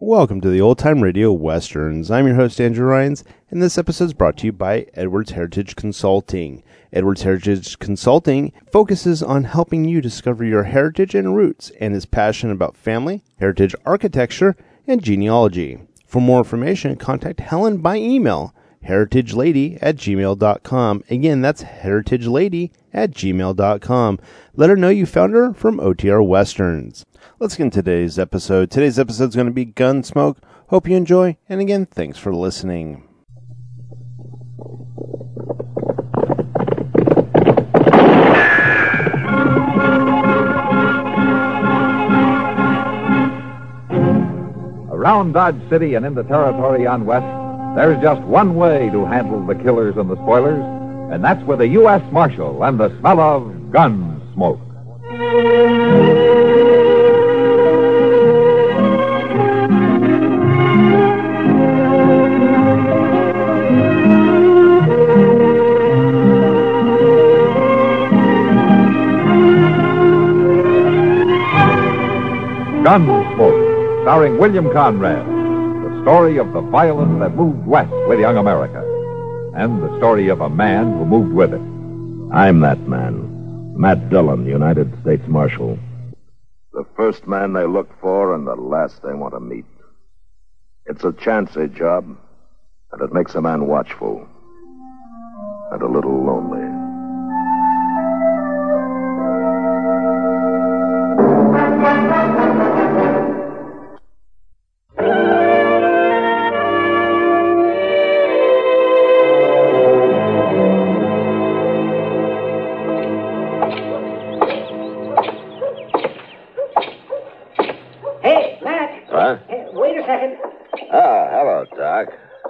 Welcome to the Old Time Radio Westerns. I'm your host, Andrew Rhynes, and this episode is brought to you by Edwards Heritage Consulting. Edwards Heritage Consulting focuses on helping you discover your heritage and roots and is passionate about family, heritage architecture, and genealogy. For more information, contact Helen by email, heritagelady@gmail.com. Again, that's heritagelady@gmail.com. Let her know you found her from OTR Westerns. Let's get into today's episode. Today's episode is going to be Gunsmoke. Hope you enjoy, and again, thanks for listening. Around Dodge City and in the territory on West, there's just one way to handle the killers and the spoilers, and that's with a U.S. Marshal and the smell of gun smoke. Gunsmoke, starring William Conrad, the story of the violence that moved west with young America, and the story of a man who moved with it. I'm that man, Matt Dillon, United States Marshal. The first man they look for and the last they want to meet. It's a chancy job, and it makes a man watchful and a little lonely. Hey, Matt. What? Hey, wait a second. Ah, hello, Doc.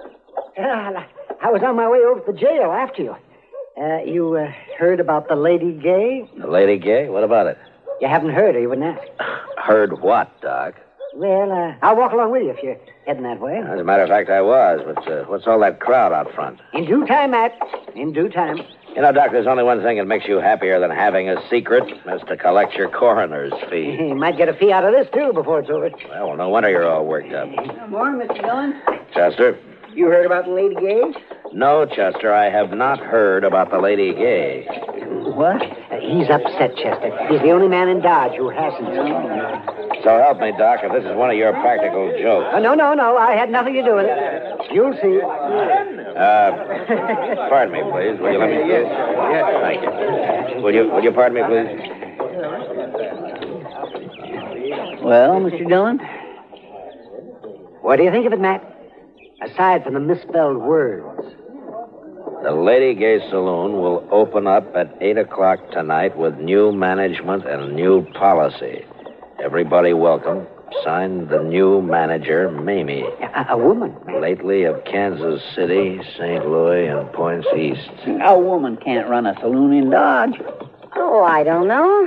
I was on my way over to the jail after you. You heard about the Lady Gay? The Lady Gay? What about it? You haven't heard her, you wouldn't ask. Heard what, Doc? Well, I'll walk along with you if you're heading that way. As a matter of fact, I was, but what's all that crowd out front? In due time, Matt. In due time. You know, Doc, there's only one thing that makes you happier than having a secret, is to collect your coroner's fee. You might get a fee out of this, too, before it's over. Well, no wonder you're all worked up. Good morning, Mr. Dillon. Chester? You heard about the Lady Gay? No, Chester, I have not heard about the Lady Gay. What? He's upset, Chester. He's the only man in Dodge who hasn't. So help me, Doc, if this is one of your practical jokes. No. I had nothing to do with it. You'll see. Pardon me, please. Will you let me... Yes, thank you. Will you pardon me, please? Well, Mr. Dillon? What do you think of it, Matt? Aside from the misspelled words. The Lady Gay Saloon will open up at 8 o'clock tonight with new management and new policy. Everybody welcome. Signed, the new manager, Mamie. A woman? Lately of Kansas City, St. Louis, and Points East. A woman can't run a saloon in Dodge. Oh, I don't know.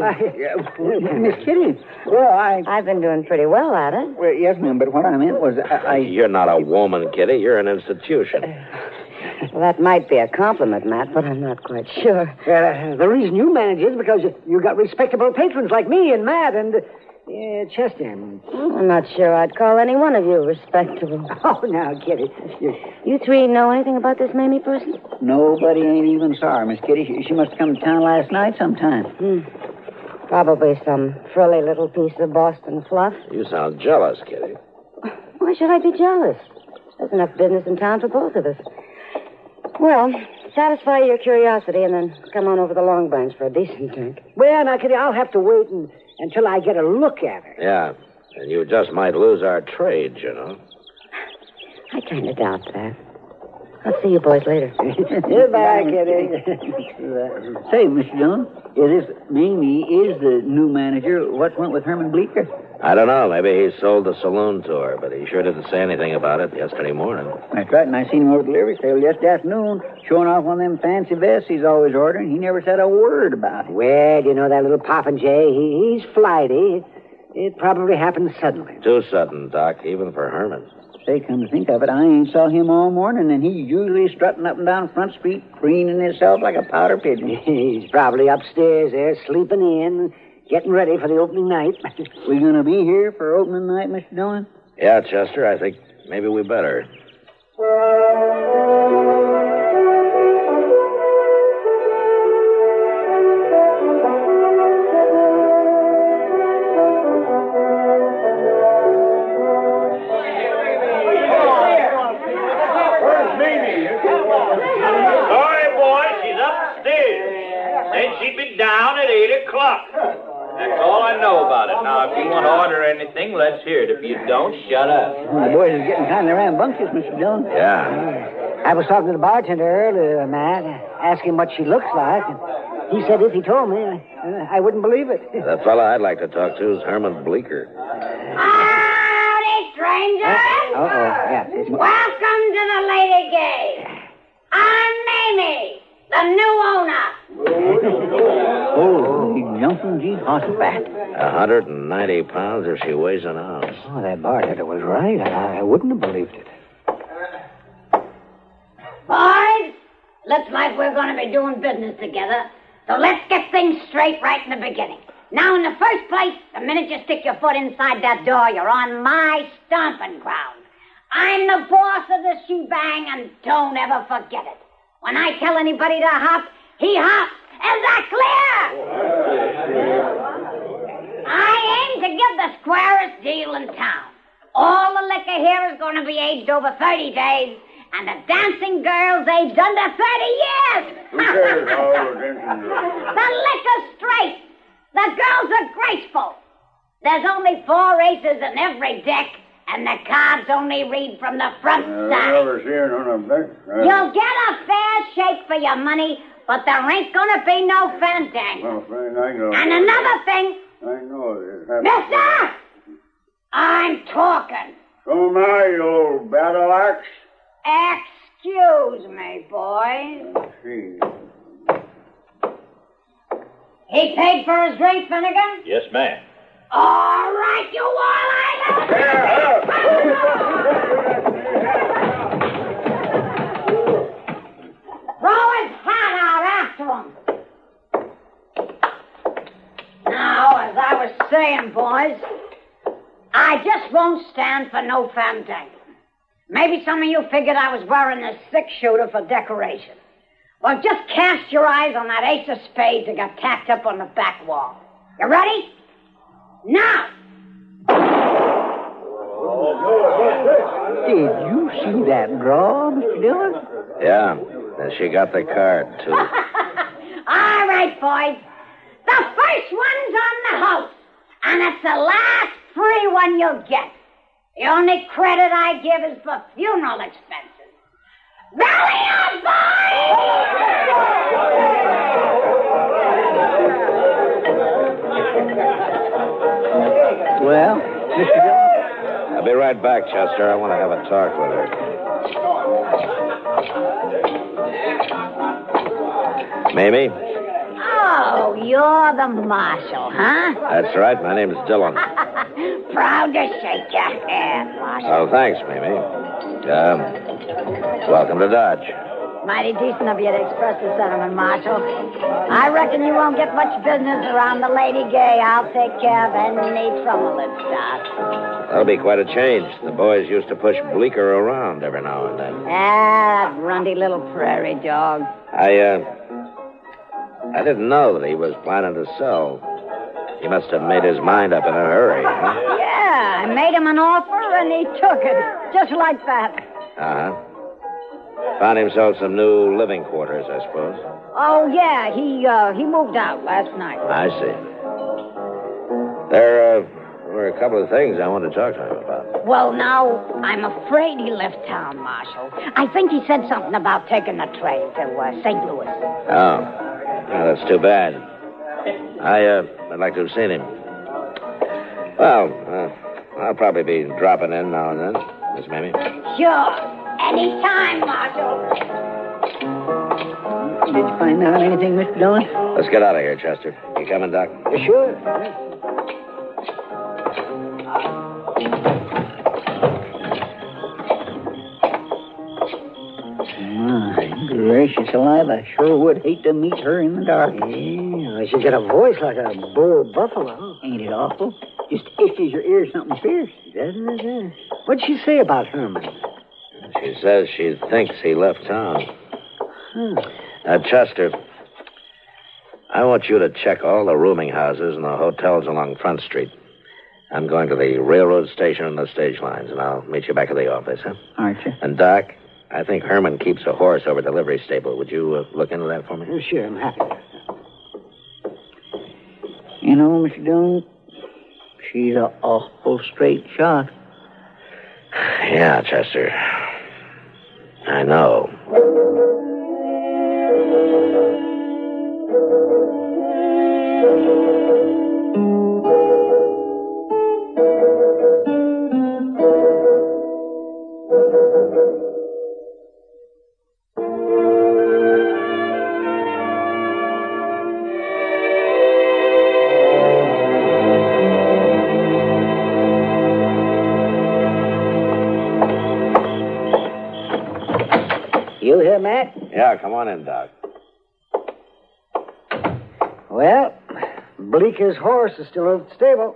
Miss Kitty. Well, I've been doing pretty well at it. Well, yes, ma'am, but what I meant was You're not a woman, Kitty. You're an institution. Well, that might be a compliment, Matt, but I'm not quite sure. The reason you manage is because you got respectable patrons like me and Matt and Chester. I'm not sure I'd call any one of you respectable. Oh, now, Kitty. You three know anything about this Mamie person? Nobody ain't even saw her, Miss Kitty. She must have come to town last night sometime. Probably some frilly little piece of Boston fluff. You sound jealous, Kitty. Why should I be jealous? There's enough business in town for both of us. Well, satisfy your curiosity and then come on over the Long Branch for a decent drink. Well, now, Kitty, I'll have to wait until I get a look at her. Yeah, and you just might lose our trade, you know. I kind of doubt that. I'll see you boys later. Goodbye, Kitty. Say, Mr. Dillon, this Mamie is the new manager. What went with Herman Bleecker? I don't know. Maybe he sold the saloon to her, but he sure didn't say anything about it yesterday morning. That's right, and I seen him over at the livery stable yesterday afternoon, showing off one of them fancy vests he's always ordering. He never said a word about it. Well, you know that little popinjay, he's flighty. It probably happened suddenly. Too sudden, Doc, even for Herman. Say, come to think of it, I ain't saw him all morning, and he's usually strutting up and down Front Street, preening himself like a powder pigeon. He's probably upstairs there, sleeping in, getting ready for the opening night. We going to be here for opening night, Mr. Dillon? Yeah, Chester, I think maybe we better. Sorry, boy, she's upstairs. Said she'd be down at 8 o'clock. That's all I know about it. Now, if you want to order anything, let's hear it. If you don't, shut up. The boys are getting kind of rambunctious, Mr. Dillon. Yeah. I was talking to the bartender earlier, Matt, asking what she looks like. And he said if he told me, I wouldn't believe it. The fella I'd like to talk to is Herman Bleecker. Howdy, strangers. Yeah. Welcome to the Lady Gay. I'm Mamie, the new owner. Holy jumping gee, horseback. 190 pounds if she weighs an ounce. Oh, that bartender was right. I wouldn't have believed it. Boys, looks like we're going to be doing business together. So let's get things straight right in the beginning. Now, in the first place, the minute you stick your foot inside that door, you're on my stomping ground. I'm the boss of the shebang, and don't ever forget it. When I tell anybody to hop, he hops. Is that clear? I aim to give the squarest deal in town. All the liquor here is going to be aged over 30 days, and the dancing girls aged under 30 years. The liquor's straight. The girls are graceful. There's only 4 aces in every deck, and the cards only read from the front side. You'll get a fair shake for your money, but there ain't gonna be no fandango. And another thing, mister, I'm talking. So now, you old battle axe. Excuse me, boys. He paid for his drink, Finnegan? Yes, ma'am. All right, you all-eyed. Throw his hat out after him. Now, as I was saying, boys, I just won't stand for no fandango. Maybe some of you figured I was wearing a six-shooter for decoration. Well, just cast your eyes on that ace of spades that got tacked up on the back wall. You ready? Now! Did you see that draw, Mr. Dillon? Yeah, and she got the card, too. All right, boys. The first one's on the house, and it's the last free one you'll get. The only credit I give is for funeral expenses. Rally up, Well, Mr. Dillon? I'll be right back, Chester. I want to have a talk with her. Mamie? Oh, you're the marshal, huh? That's right. My name's Dillon. Proud to shake your hand, Marshal. Oh, thanks, Mamie. Welcome to Dodge. Mighty decent of you to express the sentiment, Marshal. I reckon you won't get much business around the Lady Gay. I'll take care of any trouble that starts. That'll be quite a change. The boys used to push Bleecker around every now and then. That runty little prairie dog. I didn't know that he was planning to sell. He must have made his mind up in a hurry, huh? Yeah, I made him an offer and he took it. Just like that. Uh-huh. Found himself some new living quarters, I suppose. Oh, yeah, he moved out last night. I see. There were a couple of things I wanted to talk to him about. Well, now, I'm afraid he left town, Marshal. I think he said something about taking the train to St. Louis. Oh, that's too bad. I'd like to have seen him. Well, I'll probably be dropping in now and then, Miss Mamie. Sure. Anytime, Marshal. Did you find out anything, Mr. Dillon? Let's get out of here, Chester. You coming, Doc? Sure. My gracious alive, I sure would hate to meet her in the dark. Yeah, she's got a voice like a bull buffalo. Ain't it awful? Just itches your ears something fierce, doesn't it? What'd she say about Herman? She says she thinks he left town. Chester, I want you to check all the rooming houses and the hotels along Front Street. I'm going to the railroad station and the stage lines, and I'll meet you back at the office, huh? All right, sir. And, Doc, I think Herman keeps a horse over at the livery stable. Would you look into that for me? Sure, I'm happy. You know, Mr. Dillon, she's an awful straight shot. Yeah, Chester. I know. You here, Matt? Yeah, come on in, Doc. Well, Bleeker's horse is still over at the stable.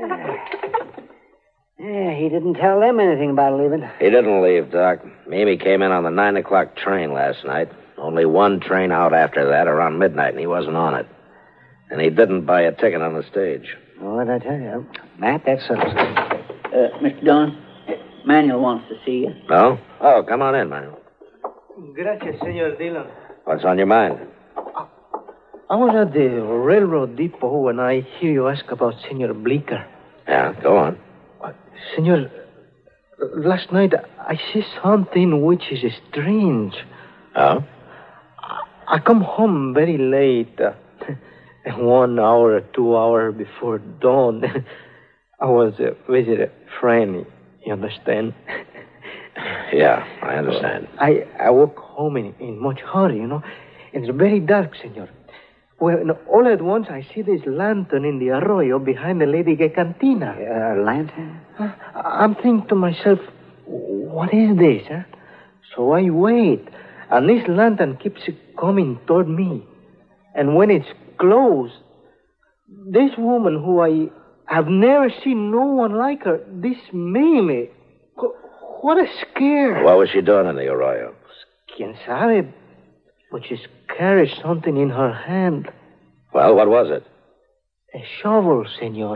Yeah, he didn't tell them anything about leaving. He didn't leave, Doc. Mimi came in on the 9 o'clock train last night. Only one train out after that, around midnight, and he wasn't on it. And he didn't buy a ticket on the stage. Oh, what'd I tell you? Matt, that settles it. Mr. Dillon, Manuel wants to see you. No? Oh, come on in, Manuel. Gracias, Senor Dillon. What's on your mind? I was at the railroad depot when I hear you ask about Senor Bleeker. Yeah, go on. Senor, last night I see something which is strange. Oh? I come home very late. 1 hour or 2 hours before dawn. I was visit a friend, you understand? Yeah, I understand. I walk home in much hurry, you know. It's very dark, senor. Well, all at once I see this lantern in the arroyo behind the Lady Gay Cantina. Lantern? I'm thinking to myself, what is this, huh? So I wait, and this lantern keeps coming toward me. And when it's close, this woman who I have never seen no one like her, this Mimi, what a scare. What was she doing in the arroyo? Quien sabe, but she carries something in her hand. Well, what was it? A shovel, senor.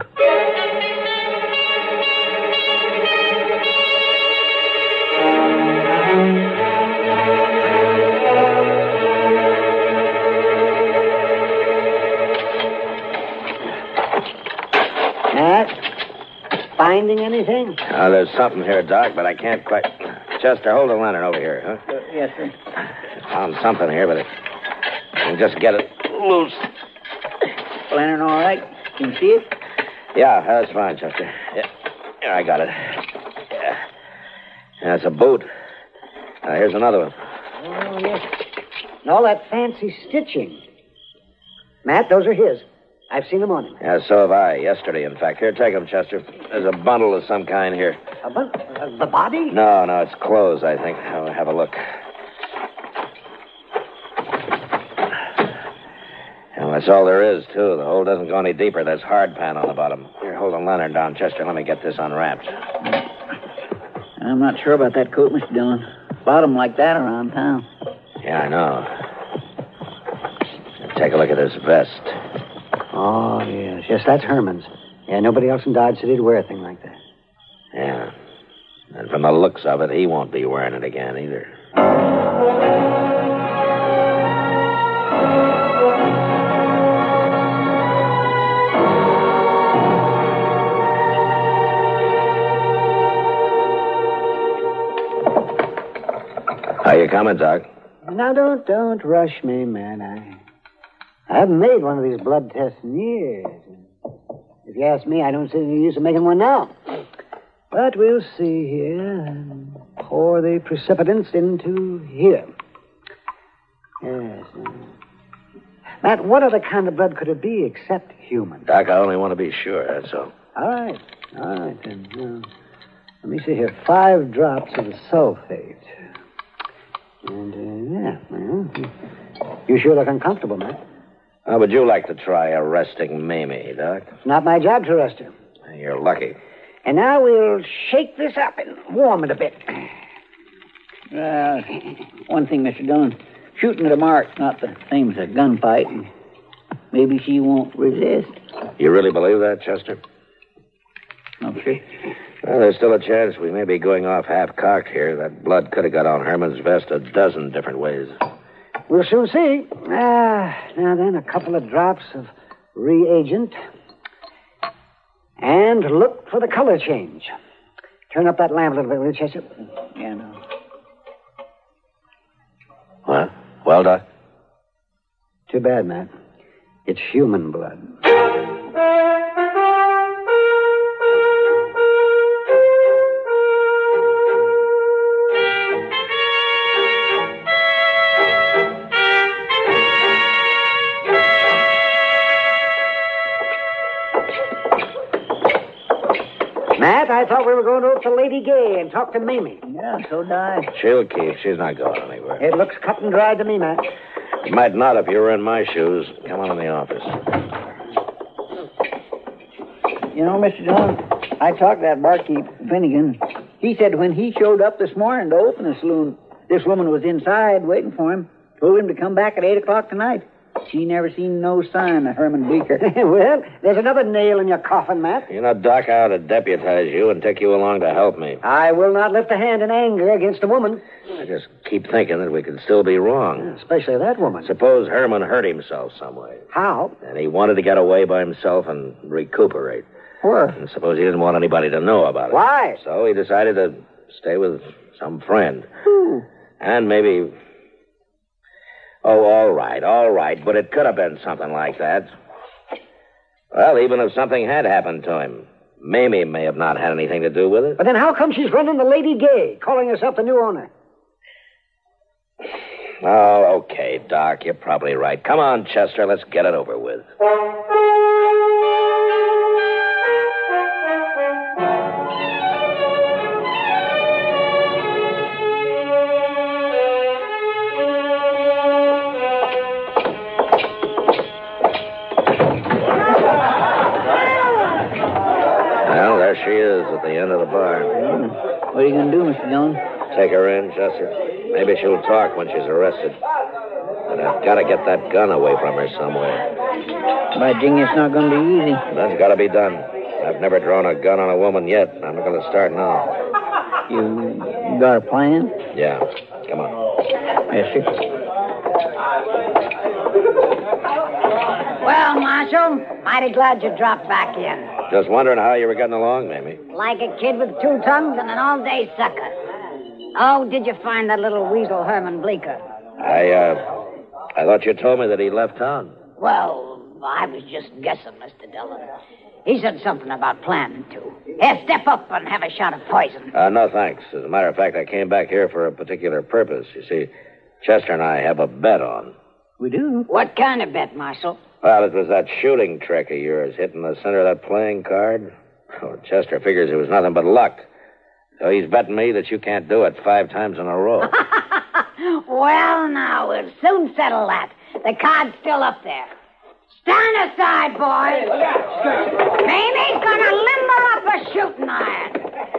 Finding anything? There's something here, Doc, but I can't quite... Chester, hold the lantern over here, huh? Yes, sir. Found something here, but I can just get it loose. Lantern all right? Can you see it? Yeah, that's fine, Chester. Yeah, here, I got it. Yeah. That's a boot. Here's another one. Oh, yes. And all that fancy stitching. Matt, those are his. I've seen them on him. Yeah, so have I. Yesterday, in fact. Here, take them, Chester. There's a bundle of some kind here. A bundle? The body? No, it's clothes, I think. I'll have a look. Well, that's all there is, too. The hole doesn't go any deeper. There's hard pan on the bottom. Here, hold the lantern down, Chester. Let me get this unwrapped. I'm not sure about that coat, Mr. Dillon. Bottom like that around town. Yeah, I know. Take a look at this vest. Oh, yes. Yes, that's Herman's. Yeah, nobody else in Dodge City'd wear a thing like that. Yeah. And from the looks of it, he won't be wearing it again either. Are you coming, Doc? Now, don't rush me, man. I haven't made one of these blood tests in years. If you ask me, I don't see any use of making one now. But we'll see here. Pour the precipitants into here. Yes. Matt, what other kind of blood could it be except human? Doc, I only want to be sure, that's all. All right then. Let me see here. 5 drops of the sulfate. And, yeah, well, you sure look uncomfortable, Matt. How would you like to try arresting Mamie, Doc? It's not my job to arrest her. You're lucky. And now we'll shake this up and warm it a bit. One thing, Mr. Dillon. Shooting at a mark's not the same as a gunfight. Maybe she won't resist. You really believe that, Chester? No, sir. Well, there's still a chance we may be going off half-cocked here. That blood could have got on Herman's vest a dozen different ways. We'll soon see. Now then, a couple of drops of reagent. And look for the color change. Turn up that lamp a little bit, will you, Chester? Yeah, no. What? Well, Doc? Too bad, Matt. It's human blood. Matt, I thought we were going over to Lady Gay and talk to Mamie. Yeah, so did I. She'll keep. She's not going anywhere. It looks cut and dried to me, Matt. It might not if you were in my shoes. Come on in the office. You know, Mr. Dillon, I talked to that barkeep, Finnegan. He said when he showed up this morning to open the saloon, this woman was inside waiting for him. Told him to come back at 8 o'clock tonight. She never seen no sign of Herman Bleecker. Well, there's another nail in your coffin, Matt. You know, Doc, I ought to deputize you and take you along to help me. I will not lift a hand in anger against a woman. I just keep thinking that we could still be wrong. Especially that woman. Suppose Herman hurt himself some way. How? And he wanted to get away by himself and recuperate. Where? And suppose he didn't want anybody to know about it. Why? So he decided to stay with some friend. Who? And maybe... Oh, all right. But it could have been something like that. Well, even if something had happened to him, Mamie may have not had anything to do with it. But then how come she's running the Lady Gay, calling herself the new owner? Oh, okay, Doc. You're probably right. Come on, Chester. Let's get it over with. Well, there she is at the end of the bar. What are you going to do, Mr. Dillon? Take her in, Chester. Maybe she'll talk when she's arrested. But I've got to get that gun away from her somewhere. By jing, it's not going to be easy. That's got to be done. I've never drawn a gun on a woman yet. I'm not going to start now. You got a plan? Yeah. Come on. Yes, sir. Well, Marshal, mighty glad you dropped back in. Just wondering how you were getting along, Mamie. Like a kid with two tongues and an all-day sucker. Oh, did you find that little weasel Herman Bleecker? I thought you told me that he left town. Well, I was just guessing, Mr. Dillon. He said something about planning to. Here, step up and have a shot of poison. No, thanks. As a matter of fact, I came back here for a particular purpose. You see, Chester and I have a bet on. We do? What kind of bet, Marshal? Well, it was that shooting trick of yours, hitting the center of that playing card. Oh, Chester figures it was nothing but luck. So he's betting me that you can't do it 5 times in a row. Well, now, we'll soon settle that. The card's still up there. Stand aside, boys. Mamie's gonna limber up a shooting iron.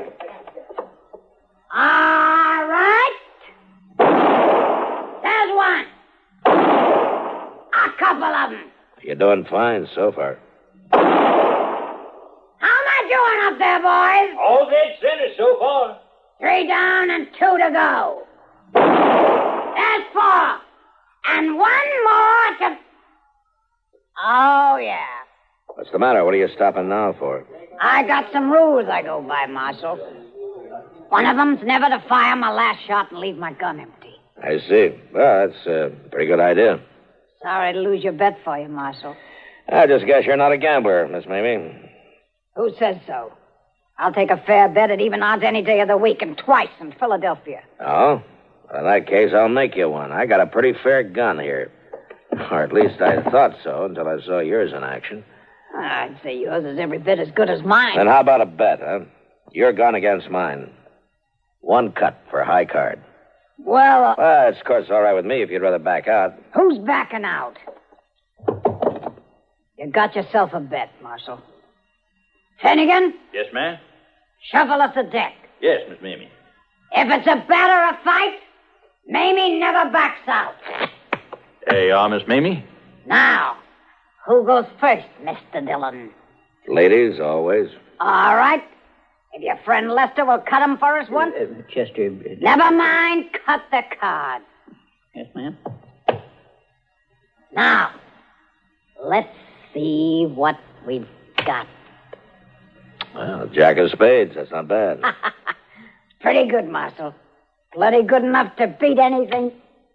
All right. There's one. A couple of them. You're doing fine so far. How am I doing up there, boys? All dead center so far. 3 down and 2 to go. There's 4. And 1 more to... Oh, yeah. What's the matter? What are you stopping now for? I got some rules I go by, Marshal. One of them's never to fire my last shot and leave my gun empty. I see. Well, that's a pretty good idea. Sorry to lose your bet for you, Marshal. I just guess you're not a gambler, Miss Mamie. Who says so? I'll take a fair bet at even odds any day of the week and twice in Philadelphia. Oh? Well, in that case, I'll make you one. I got a pretty fair gun here. Or at least I thought so until I saw yours in action. I'd say yours is every bit as good as mine. Then how about a bet, huh? Your gun against mine. 1 cut for high card. Well, it's of course all right with me if you'd rather back out. Who's backing out? You got yourself a bet, Marshal. Finnegan? Yes, ma'am? Shovel us a deck. Yes, Miss Mamie. If it's a bet or a fight, Mamie never backs out. Hey, Miss Mamie? Now, who goes first, Mr. Dillon? Ladies, always. All right. If your friend Lester will cut 'em for us once. Chester. Never mind, cut the cards. Yes, ma'am. Now, let's see what we've got. Well, Jack of Spades. That's not bad. Pretty good, Marshal. Plenty good enough to beat anything.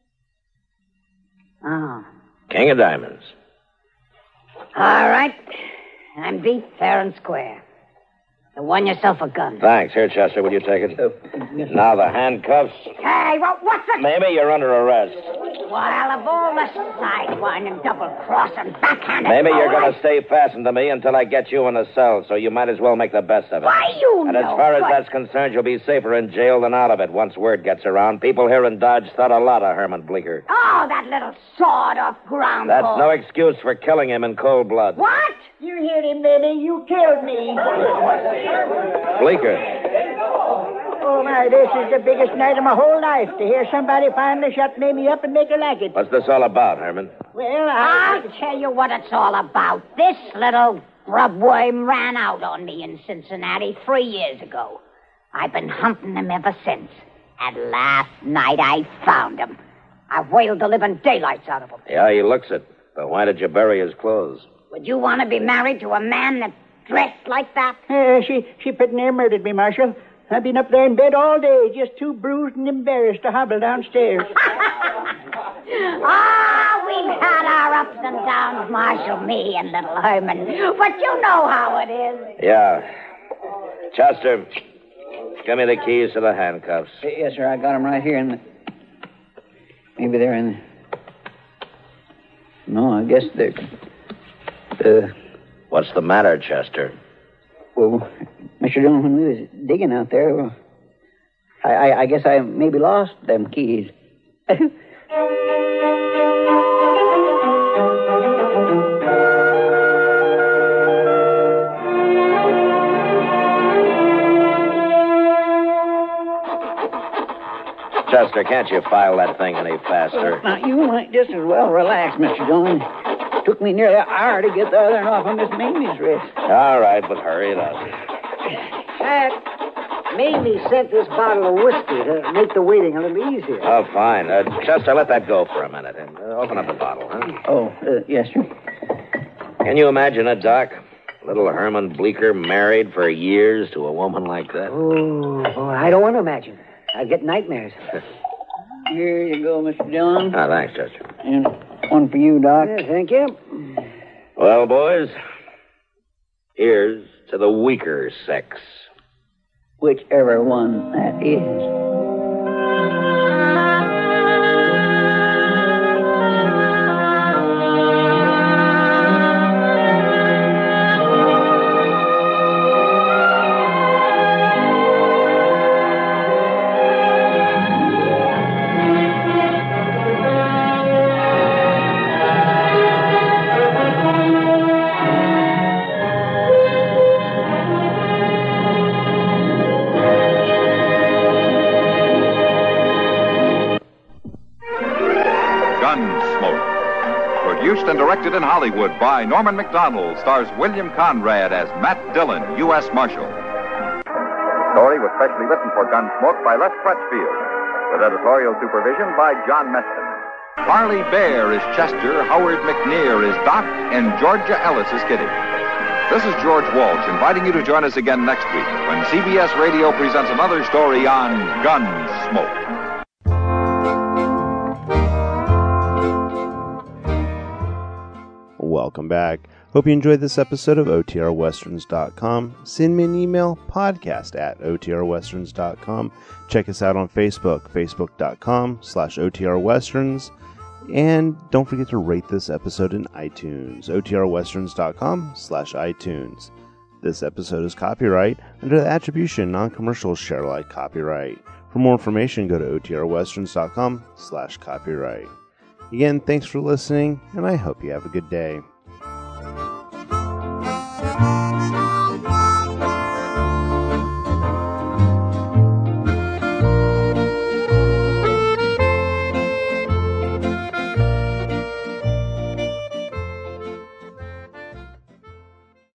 Oh. King of Diamonds. All right. I'm beat fair and square. You won yourself a gun. Thanks. Here, Chester, will you take it? Now the handcuffs. Hey, what's the... Mamie, you're under arrest. While of all the sidewinding, double-crossing, backhanded... Mamie, you're going to stay fastened to me until I get you in a cell, so you might as well make the best of it. Why, you And know... as far as that's concerned, you'll be safer in jail than out of it once word gets around. People here in Dodge thought a lot of Herman Bleecker. Oh, that little sawed-off ground That's ball. no excuse for killing him in cold blood. What? You heard him, Mamie. You killed me. Bleecker. Oh, my, this is the biggest night of my whole life, to hear somebody finally shut Mamie up and make her like it. What's this all about, Herman? Well, I'll tell you what it's all about. This little grubworm ran out on me in Cincinnati 3 years ago. I've been hunting him ever since. And last night I found him. I whaled the living daylights out of him. Yeah, he looks it. But why did you bury his clothes? Would you want to be married to a man that dressed like that? She pretty near murdered me, Marshal. I've been up there in bed all day, just too bruised and embarrassed to hobble downstairs. We've had our ups and downs, Marshal, me and little Herman. But you know how it is. Yeah. Chester, give me the keys to the handcuffs. Yes, sir, I got them right here in the... Maybe they're in the... No, I guess they're... What's the matter, Chester? Well, Mr. Dillon, when we was digging out there, well, I guess I maybe lost them keys. Chester, can't you file that thing any faster? Now, you might just as well relax, Mr. Dillon. Took me nearly an hour to get the other one off of Miss Mamie's wrist. All right, but hurry it up. Mamie sent this bottle of whiskey to make the waiting a little easier. Oh, fine. Chester, let that go for a minute. And open up the bottle, huh? Oh, yes, sir. Can you imagine it, Doc? Little Herman Bleecker married for years to a woman like that? Oh, I don't want to imagine. I get nightmares. Here you go, Mr. Dillon. Ah, thanks, Chester. And one for you, Doc. Yeah, thank you. Well, boys, here's to the weaker sex. Whichever one that is. Produced and directed in Hollywood by Norman Macdonald, stars William Conrad as Matt Dillon, U.S. Marshal. The story was specially written for Gunsmoke by Les Crutchfield, with editorial supervision by John Meston. Harley Bear is Chester, Howard McNear is Doc, and Georgia Ellis is Kitty. This is George Walsh inviting you to join us again next week when CBS Radio presents another story on Gunsmoke. Welcome back. Hope you enjoyed this episode of OTRWesterns.com. Send me an email, podcast@OTRWesterns.com. Check us out on Facebook, facebook.com/OTRWesterns. And don't forget to rate this episode in iTunes, OTRWesterns.com/iTunes. This episode is copyright under the attribution non-commercial share alike copyright. For more information, go to OTRWesterns.com/copyright. Again, thanks for listening, and I hope you have a good day.